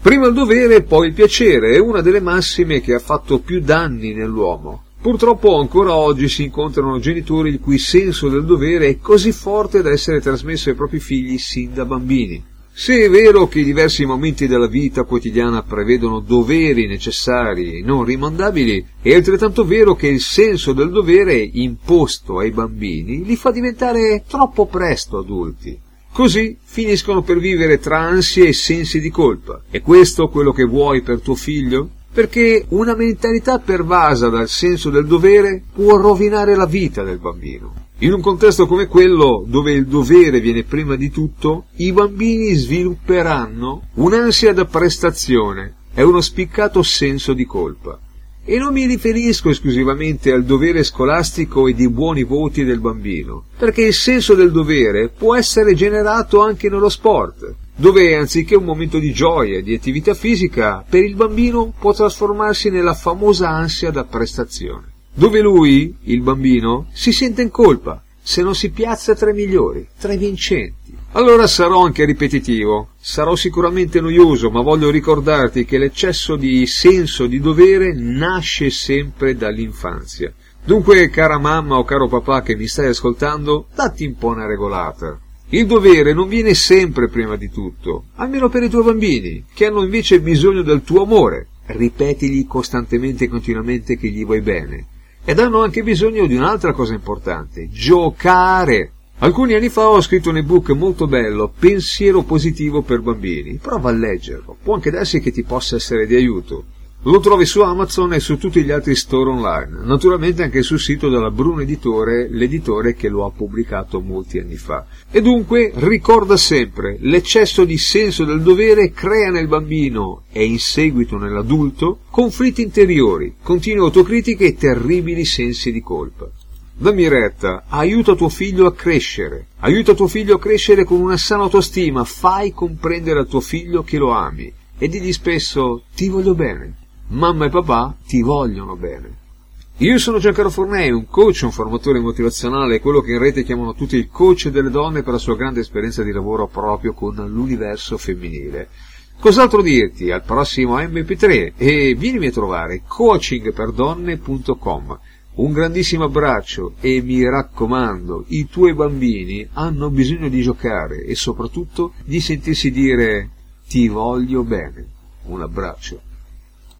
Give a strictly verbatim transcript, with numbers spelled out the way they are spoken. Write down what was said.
Prima il dovere, poi il piacere, è una delle massime che ha fatto più danni nell'uomo. Purtroppo ancora oggi si incontrano genitori il cui senso del dovere è così forte da essere trasmesso ai propri figli sin da bambini. Se è vero che i diversi momenti della vita quotidiana prevedono doveri necessari e non rimandabili, è altrettanto vero che il senso del dovere imposto ai bambini li fa diventare troppo presto adulti. Così finiscono per vivere tra ansie e sensi di colpa. È questo quello che vuoi per tuo figlio? Perché una mentalità pervasa dal senso del dovere può rovinare la vita del bambino. In un contesto come quello, dove il dovere viene prima di tutto, i bambini svilupperanno un'ansia da prestazione e uno spiccato senso di colpa. E non mi riferisco esclusivamente al dovere scolastico e di buoni voti del bambino, perché il senso del dovere può essere generato anche nello sport, dove anziché un momento di gioia e di attività fisica, per il bambino può trasformarsi nella famosa ansia da prestazione, dove lui, il bambino, si sente in colpa se non si piazza tra i migliori, tra i vincenti. Allora sarò anche ripetitivo, sarò sicuramente noioso, ma voglio ricordarti che l'eccesso di senso di dovere nasce sempre dall'infanzia. Dunque, cara mamma o caro papà che mi stai ascoltando, datti un po' una regolata. Il dovere non viene sempre prima di tutto, almeno per i tuoi bambini, che hanno invece bisogno del tuo amore. Ripetigli costantemente e continuamente che gli vuoi bene. Ed hanno anche bisogno di un'altra cosa importante, giocare. Alcuni anni fa ho scritto un ebook molto bello, Pensiero positivo per bambini. Prova a leggerlo, può anche darsi che ti possa essere di aiuto. Lo trovi su Amazon e su tutti gli altri store online, naturalmente anche sul sito della Bruno Editore, l'editore che lo ha pubblicato molti anni fa. E dunque ricorda sempre, l'eccesso di senso del dovere crea nel bambino e in seguito nell'adulto conflitti interiori, continue autocritiche e terribili sensi di colpa. Dammi retta, aiuta tuo figlio a crescere, aiuta tuo figlio a crescere con una sana autostima, fai comprendere al tuo figlio che lo ami e digli spesso ti voglio bene. Mamma e papà ti vogliono bene. Io sono Giancarlo Fornei, un coach, un formatore motivazionale, quello che in rete chiamano tutti il coach delle donne per la sua grande esperienza di lavoro proprio con l'universo femminile. Cos'altro dirti? Al prossimo M P tre e vienimi a trovare coaching per donne punto com. Un grandissimo abbraccio e mi raccomando, i tuoi bambini hanno bisogno di giocare e soprattutto di sentirsi dire ti voglio bene. Un abbraccio.